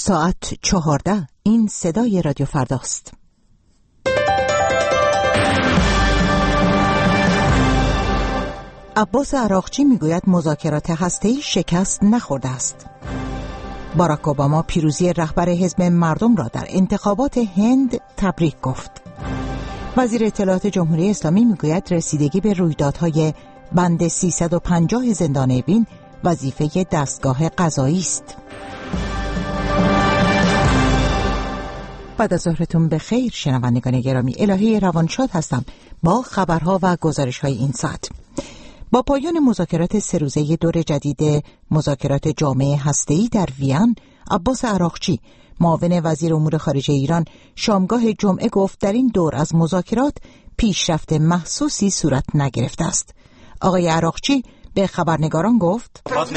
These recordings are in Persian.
ساعت 14. این صدای رادیو فرداست. عباس عراقچی میگوید مذاکرات هسته‌ای شکست نخورده است. باراک اوباما پیروزی رهبر حزب مردم را در انتخابات هند تبریک گفت. وزیر اطلاعات جمهوری اسلامی میگوید رسیدگی به رویدادهای بند 350 زندان اوین وظیفه دستگاه قضایی است. بعد از ظهرتون بخیر شنوندگان گرامی. الهی روانشاد هستم با خبرها و گزارش‌های این ساعت. با پایان مذاکرات 3 روزه دور جدید مذاکرات جامعه هسته‌ای در وین، عباس عراقچی معاون وزیر امور خارجه ایران شامگاه جمعه گفت در این دور از مذاکرات پیشرفت محسوسی صورت نگرفته است. آقای عراقچی به خبرنگاران گفت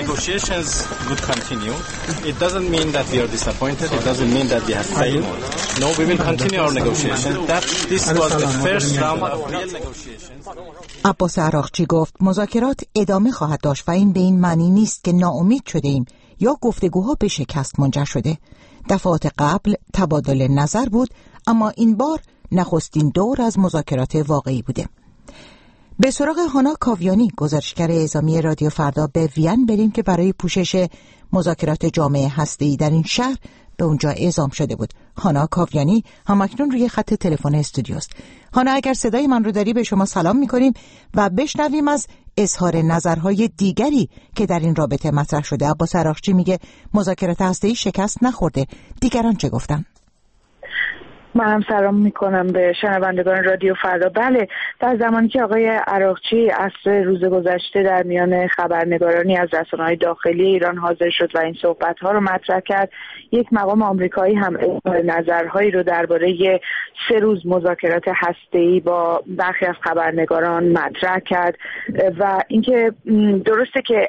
عباس عراقچی گفت مذاکرات ادامه خواهد داشت و این به این معنی نیست که ناامید شده ایم یا گفتگوها به شکست منجر شده. دفعات قبل تبادل نظر بود، اما این بار نخستین دور از مذاکرات واقعی بوده. به سراغ هانا کاویانی، گزارشگر اعزامی رادیو فردا، به وین بریم که برای پوشش مذاکرات جامعه هسته‌ای در این شهر به اونجا اعزام شده بود. هانا کاویانی همکنون روی خط تلفن استودیوست. هانا، اگر صدای من رو داری به شما سلام می‌کنیم و بشنویم از اظهار نظرهای دیگری که در این رابطه مطرح شده. عباس عراقچی میگه مذاکرات هسته‌ای شکست نخورده. دیگران چه گفتن؟ من سلام میکنم به شنوندگان رادیو فردا. بله، در زمانی که آقای عراقچی عصر روز گذشته در میان خبرنگارانی از رسانه‌های داخلی ایران حاضر شد و این صحبت‌ها رو مطرح کرد، یک مقام آمریکایی هم نظرهایی رو درباره 3 روز مذاکرات هسته‌ای با برخی از خبرنگاران مطرح کرد و اینکه درسته که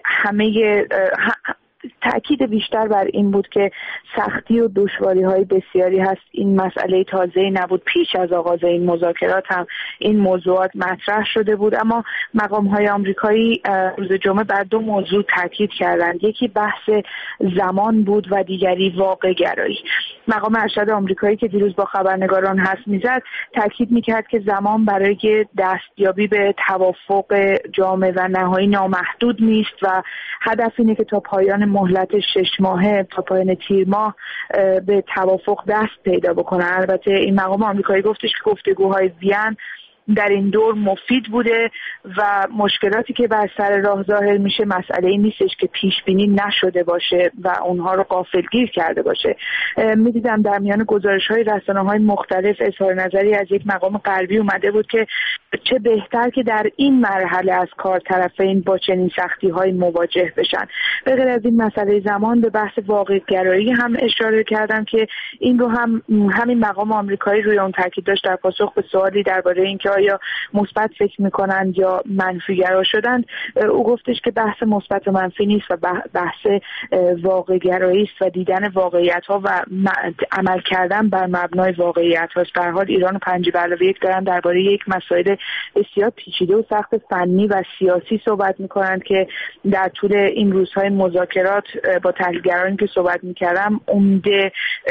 تأکید بیشتر بر این بود که سختی و دشواری‌های بسیاری هست. این مسئله تازه‌ای نبود، پیش از آغاز این مذاکرات هم این موضوعات مطرح شده بود، اما مقام‌های آمریکایی روز جمعه بر 2 موضوع تأکید کردند. یکی بحث زمان بود و دیگری واقع گرایی. مقام ارشد آمریکایی که دیروز با خبرنگاران حرف می‌زد تأکید می‌کرد که زمان برای دستیابی به توافق جامع و نهایی نامحدود نیست و هدف اینه که تا پایان مهلت 6 ماهه، تا پایان تیر ماه به توافق دست پیدا بکنه. البته این مقام آمریکایی گفتش که گفتگوهای وین در این دور مفید بوده و مشکلاتی که بر سر راه ظاهر میشه مسئله این نیستش که پیش بینی نشده باشه و اونها رو غافلگیر کرده باشه. میدیدم در میان گزارش‌های رسانه‌های مختلف اظهار نظری از یک مقام غربی اومده بود که چه بهتر که در این مرحله از کار طرفین با چنین سختی‌های مواجه بشن. به غیر از این مسئله زمان به بحث واقع گرایی هم اشاره کردم که این رو هم همین مقام آمریکایی روی اون تاکید داشت در پاسخ به سوالی درباره اینکه آیا مثبت فکر میکنند یا منفی‌گرا شدند. او گفتش که بحث مثبت و منفی نیست و بحث واقع گرایی است و دیدن واقعیت‌ها و عمل کردن بر مبنای واقعیت‌ها است. به هر حال ایران و 5+1 دارن درباره یک مسائل بسیار پیچیده و سخت فنی و سیاسی صحبت میکنند که در طول این روزهای مذاکرات با تحلیلگرانی که صحبت میکردم عمده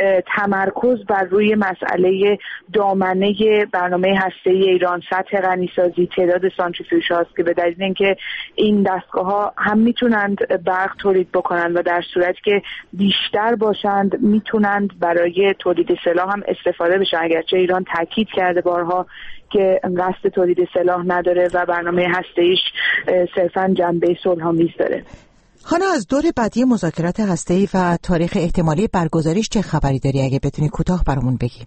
تمرکز بر روی مسئله دامنه برنامه هسته‌ای ایران، سطح غنیسازی، تعداد سانتریفیوژ هاست که به دلیل اینکه این دستگاه‌ها هم میتونند برق تولید بکنند و در صورتی که بیشتر باشند میتونند برای تولید سلاح هم استفاده بشن، اگرچه ایران تاکید کرده بارها که قصد تولید سلاح نداره و برنامه هسته‌ایش صرفاً جنبه صلح‌آمیز داره. حالا از دور بعدی مذاکرات هسته‌ای و تاریخ احتمالی برگزاریش چه خبری داری؟ اگه بتونی کوتاه برامون بگی.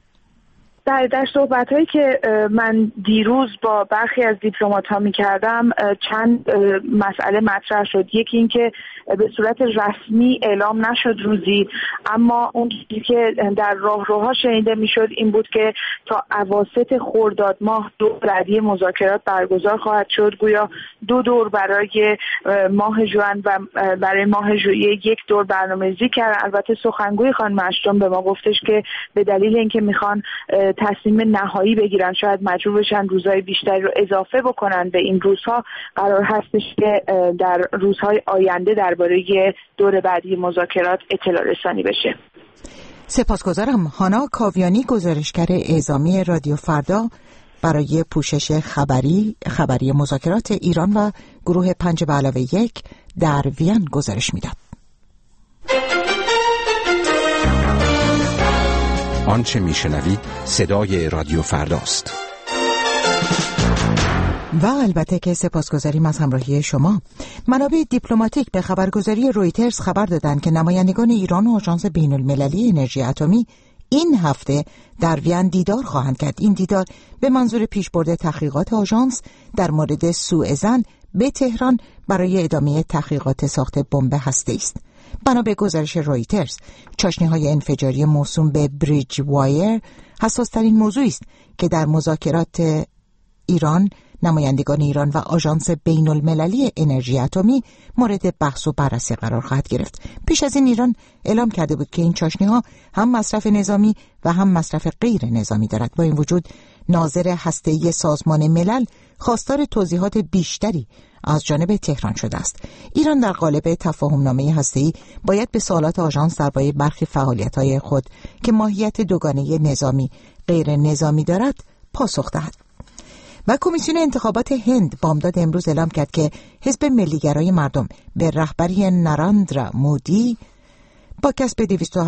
در صحبت‌هایی که من دیروز با برخی از دیپلمات‌ها می‌کردم چند مسئله مطرح شد. یکی این که به صورت رسمی اعلام نشد روزی، اما اون چیزی که در راهروها شنیده میشد این بود که تا اواسط خرداد ماه دور بعدی مذاکرات برگزار خواهد شد. گویا 2 دور برای ماه ژوئن و برای ماه ژوئیه 1 دور برنامه‌ریزی کرد. البته سخنگوی خانم اشتون به ما گفتش که به دلیل اینکه میخوان تصمیم نهایی بگیرن شاید مجبور بشن روزهای بیشتری رو اضافه بکنن به این روزها. قرار هستش که در روزهای آینده درباره دور بعدی مذاکرات اطلاع رسانی بشه. سپاسگزارم. هانا کاویانی، گزارشگر اعزامی رادیو فردا، برای پوشش خبری مذاکرات ایران و گروه 5+1 در وین گزارش میداد. آنچه میشنوید صدای رادیو فرداست. و البته که سپاسگزاریم از همراهی شما. منابع دیپلماتیک به خبرگزاری رویترز خبر دادند که نمایندگان ایران و آژانس بین‌المللی انرژی اتمی این هفته در وین دیدار خواهند کرد. این دیدار به منظور پیشبرد تحقیقات آژانس در مورد سوء ظن به تهران برای ادامه تحقیقات ساخت بمب هسته‌ای است. بنا به گزارش رویترز، چاشنی‌های انفجاری موسوم به بریج وایر حساس‌ترین موضوعی است که در مذاکرات ایران، نمایندگان ایران و آژانس بین‌المللی انرژی اتمی مورد بحث و بررسی قرار خواهد گرفت. پیش از این ایران اعلام کرده بود که این چاشنی‌ها هم مصرف نظامی و هم مصرف غیر نظامی دارد. با این وجود ناظر هسته‌ای سازمان ملل خواستار توضیحات بیشتری از جانب تهران شده است. ایران در قالب تفاهم‌نامه هسته‌ای باید به سوالات آژانس درباره برخی فعالیت‌های خود که ماهیت دوگانه نظامی غیر نظامی دارد پاسخ دهد. و کمیسیون انتخابات هند بامداد امروز اعلام کرد که حزب ملیگرای مردم به رهبری نراندرا مودی با کسب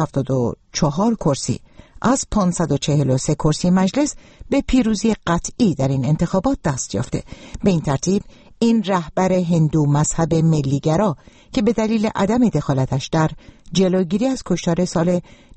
274 کرسی از 543 کرسی مجلس به پیروزی قطعی در این انتخابات دست یافته. به این ترتیب این رهبر هندو مذهب ملیگرا که به دلیل عدم دخالتش در جلوگیری از کشتار سال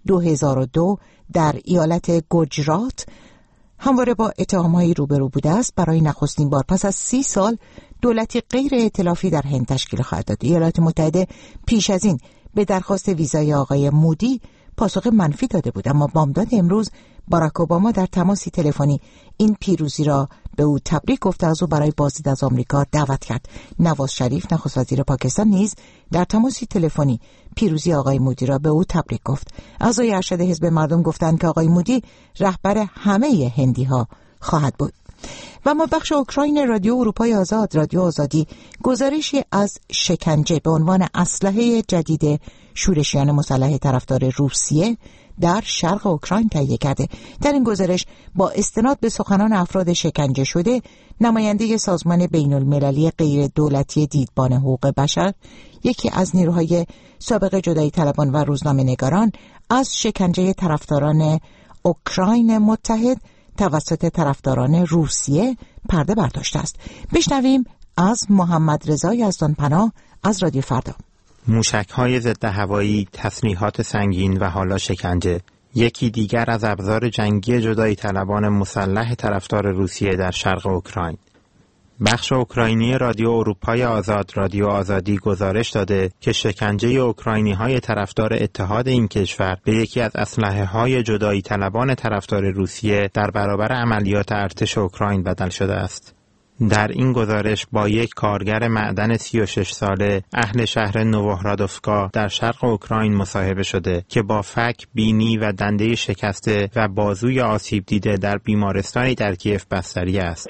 2002 در ایالت گوجرات همواره با اتهام‌هایی روبرو بوده است، برای نخستین بار پس از 30 سال دولتی غیر ائتلافی در هند تشکیل خواهد داد. ایالات متحده پیش از این به درخواست ویزای آقای مودی پاسخ منفی داده بود، اما بامداد امروز باراک اوباما در تماسی تلفنی این پیروزی را به او تبریک گفت، از او برای بازدید از آمریکا دعوت کرد. نواز شریف نخست وزیر پاکستان نیز در تماسی تلفنی پیروزی آقای مودی را به او تبریک گفت. اعضای ارشد حزب مردم گفتند که آقای مودی رهبر همه هندی‌ها خواهد بود. و ما بخش اوکراین رادیو اروپای آزاد، رادیو آزادی، گزارشی از شکنجه به عنوان اسلحه جدید شورشیان مسلح طرفدار روسیه در شرق اوکراین تهیه کرده. در این گزارش با استناد به سخنان افراد شکنجه شده، نماینده سازمان بین‌المللی غیر دولتی دیدبان حقوق بشر، یکی از نیروهای سابق جدایی طلبان و روزنامه‌نگاران، از شکنجه طرفداران اوکراین متحد توسط طرفداران روسیه پرده برداشته است. بشنویم از محمد رضا یزدانپناه از رادیو فردا. موشک‌های ضد هوایی، تسلیحات سنگین و حالا شکنجه، یکی دیگر از ابزار جنگی جدایی طلبان مسلح طرفدار روسیه در شرق اوکراین. بخش اوکراینی رادیو اروپای آزاد، رادیو آزادی، گزارش داده که شکنجه اوکراینی‌های طرفدار اتحاد این کشور به یکی از اسلحه‌های جدایی طلبان طرفدار روسیه در برابر عملیات ارتش اوکراین بدل شده است. در این گزارش با یک کارگر معدن 36 ساله اهل شهر نووهرادوفکا در شرق اوکراین مصاحبه شده که با فک، بینی و دنده شکسته و بازوی آسیب دیده در بیمارستانی در کیف بستری است.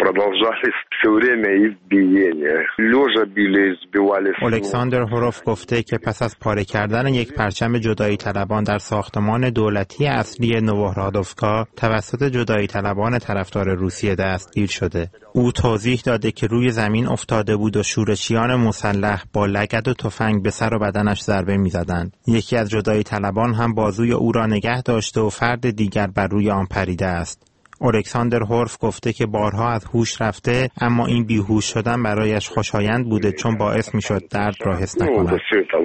الکساندر هوروف گفته که پس از پاره کردن یک پرچم جدایی طلبان در ساختمان دولتی اصلی نووهرادوفکا توسط جدایی طلبان طرفدار روسیه دستگیر شده. او توضیح داده که روی زمین افتاده بود و شورشیان مسلح با لگد و تفنگ به سر و بدنش ضربه می‌زدند. یکی از جدایی طلبان هم بازوی او را نگه داشته و فرد دیگر بر روی آن پریده است. الکساندر هورف گفته که بارها از هوش رفته، اما این بیهوش شدن برایش خوشایند بوده چون باعث میشد درد را حس نکند.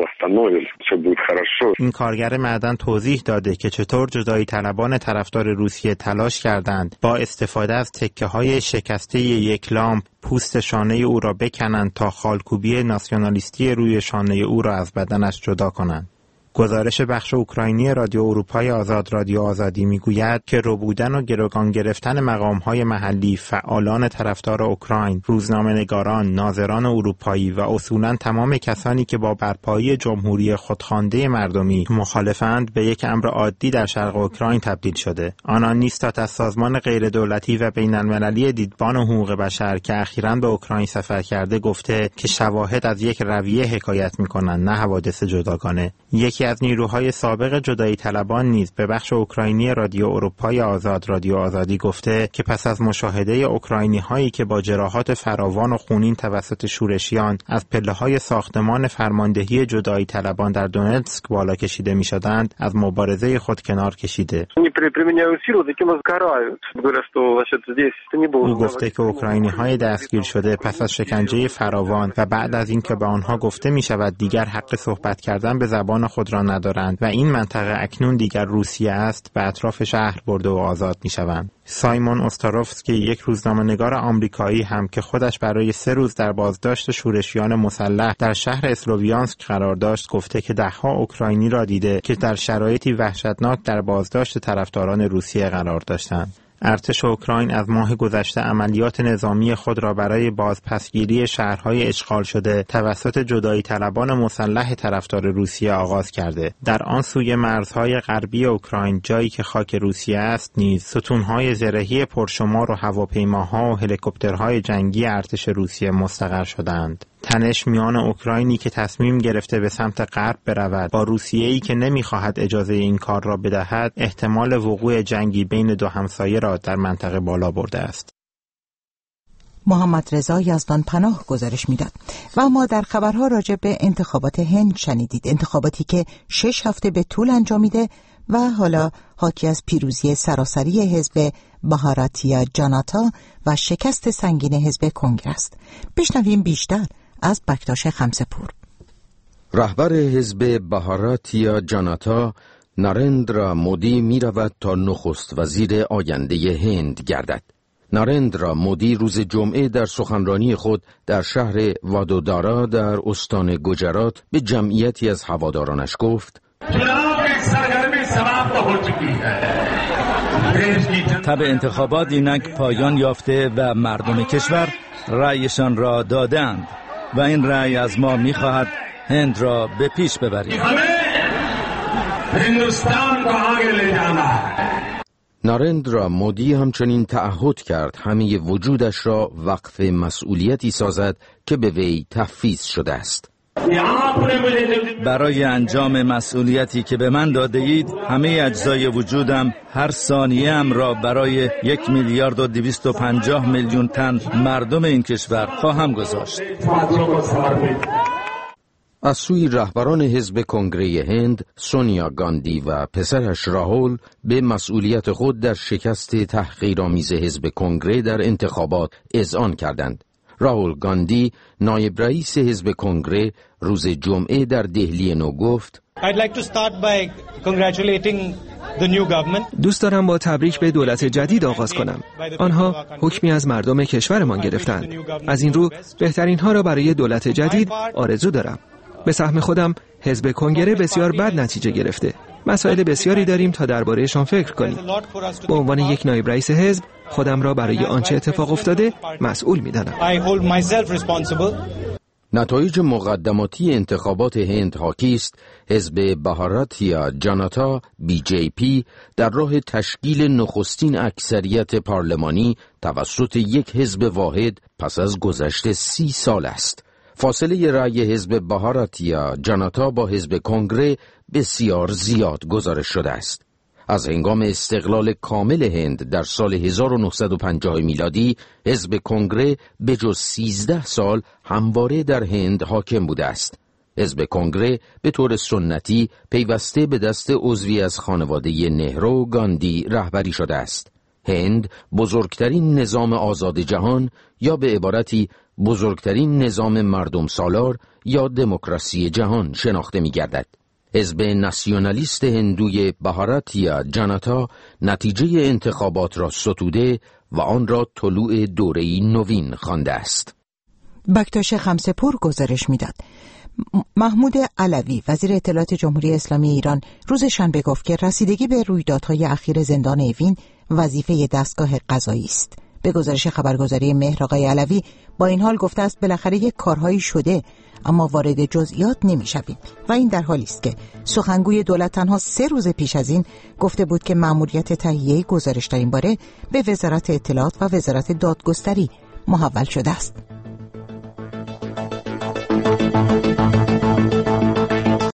این کارگر معدن توضیح داده که چطور جدایی طلبان طرفدار روسیه تلاش کردند با استفاده از تکه‌های شکسته یک لامپ پوست شانه او را بکنند تا خالکوبی ناسیونالیستی روی شانه او را از بدنش جدا کنند. گزارش بخش اوکراینی رادیو اروپای آزاد، رادیو آزادی میگوید که ربودن و گروگان گرفتن مقام‌های محلی، فعالان طرفدار اوکراین، روزنامه‌نگاران، ناظران اروپایی و اصولاً تمام کسانی که با برپایی جمهوری خودخوانده مردمی مخالفند به یک امر عادی در شرق اوکراین تبدیل شده. آنان نیستند از سازمان غیردولتی و بین‌المللی دیدبان حقوق بشر که اخیراً به اوکراین سفر کرده گفته که شواهد از یک رویه حکایت می‌کنند، نه حوادث جداگانه. یکی یکی از نیروهای سابق جدایی طلبان نیز به بخش اوکراینی رادیو اروپای آزاد رادیو آزادی گفته که پس از مشاهده اوکراینی‌هایی که با جراحات فراوان و خونین توسط شورشیان از پله‌های ساختمان فرماندهی جدایی طلبان در دونتسک بالا کشیده می‌شدند، از مبارزه خود کنار کشیده. او گفته که اوکراینی‌های دستگیر شده پس از شکنجه فراوان و بعد از اینکه به آنها گفته می‌شود دیگر حق صحبت کردن به زبان خود را ندارند و این منطقه اکنون دیگر روسیه است، به اطراف شهر برده و آزاد می‌شوند. سایمون استاروفسکی، یک روزنامه‌نگار آمریکایی هم که خودش برای 3 روز در بازداشت شورشیان مسلح در شهر اسلوویانسک قرار داشت، گفته که ده‌ها اوکراینی را دیده که در شرایطی وحشتناک در بازداشت طرفداران روسیه قرار داشتند. ارتش اوکراین از ماه گذشته عملیات نظامی خود را برای بازپسگیری شهرهای اشغال شده توسط جدایی طلبان مسلح طرفدار روسیه آغاز کرده. در آن سوی مرزهای غربی اوکراین، جایی که خاک روسیه است، نیز ستونهای زرهی پرشمار و هواپیماها و هلیکوپترهای جنگی ارتش روسیه مستقر شدند. تنش میان اوکراینی که تصمیم گرفته به سمت غرب برود با روسیه‌ای که نمی‌خواهد اجازه این کار را بدهد، احتمال وقوع جنگی بین دو همسایه را در منطقه بالا برده است. محمد رضا یزدان پناه گزارش میداد. و ما در خبرها راجع به انتخابات هند شنیدید، انتخاباتی که 6 هفته به طول انجامیده و حالا حاکی از پیروزی سراسری حزب بهاراتیا جاناتا و شکست سنگین حزب کنگره است. بشنویم بیشتر از بکتاش خمسه‌پور. رهبر حزب بهاراتیا جاناتا نارندرا مودی می رود تا نخست وزیر آینده هند گردد. نارندرا مودی روز جمعه در سخنرانی خود در شهر وادودارا در استان گجرات به جمعیتی از هوادارانش گفت: طب انتخابات اینک پایان یافته و مردم کشور رأیشان را دادند و این رأی از ما می‌خواهد هند را به پیش ببریم. نارندرا مودی همچنین تعهد کرد همه وجودش را وقف مسئولیتی سازد که به وی تحفیظ شده است. برای انجام مسئولیتی که به من داده اید، همه اجزای وجودم هر ثانیه‌ام را برای 1,250,000,000 تن مردم این کشور خواهم گذاشت. از سوی رهبران حزب کنگره هند، سونیا گاندی و پسرش راهول به مسئولیت خود در شکست تحقیرآمیز حزب کنگره در انتخابات اذعان کردند. راهول گاندی، نایب رئیس حزب کنگره، روز جمعه در دهلی نو گفت: دوست دارم با تبریک به دولت جدید آغاز کنم. آنها حکمی از مردم کشورمان گرفتند. از این رو بهترین ها را برای دولت جدید آرزو دارم. به سهم خودم حزب کنگره بسیار بد نتیجه گرفته. مسائل بسیاری داریم تا درباره‌شان فکر کنیم. به عنوان یک نایب رئیس حزب خودم را برای آنچه اتفاق افتاده مسئول می‌دانم. نتایج مقدماتی انتخابات هند حاکی است حزب بهاراتیا جاناتا BJP در راه تشکیل نخستین اکثریت پارلمانی توسط یک حزب واحد پس از گذشت 30 سال است. فاصله رأی حزب بهاراتیا جاناتا با حزب کنگره بسیار زیاد گزارش شده است. از هنگام استقلال کامل هند در سال 1950 میلادی، حزب کنگره به جز 13 سال همواره در هند حاکم بوده است. حزب کنگره به طور سنتی پیوسته به دست عضوی از خانواده نهرو گاندی رهبری شده است. هند بزرگترین نظام آزاد جهان، یا به عبارتی بزرگترین نظام مردم سالار یا دموکراسی جهان شناخته می گردد. حزب ناسیونالیست هندوی بهاراتیا جاناتا نتیجه انتخابات را ستوده و آن را طلوع دوره‌ای نوین خوانده است. بکتاش خمسه‌پور گزارش میداد. محمود علوی، وزیر اطلاعات جمهوری اسلامی ایران، روز شنبه گفت که رسیدگی به رویدادهای اخیر زندان اوین وظیفه دستگاه قضایی است. به گزارش خبرگزاری مهر آقای علوی با این حال گفته است بالاخره یک کارهایی شده، اما وارد جزئیات نمی‌شویم و این در حالی است که سخنگوی دولت تنها 3 روز پیش از این گفته بود که مأموریت تهیه گزارش در این باره به وزارت اطلاعات و وزارت دادگستری محول شده است.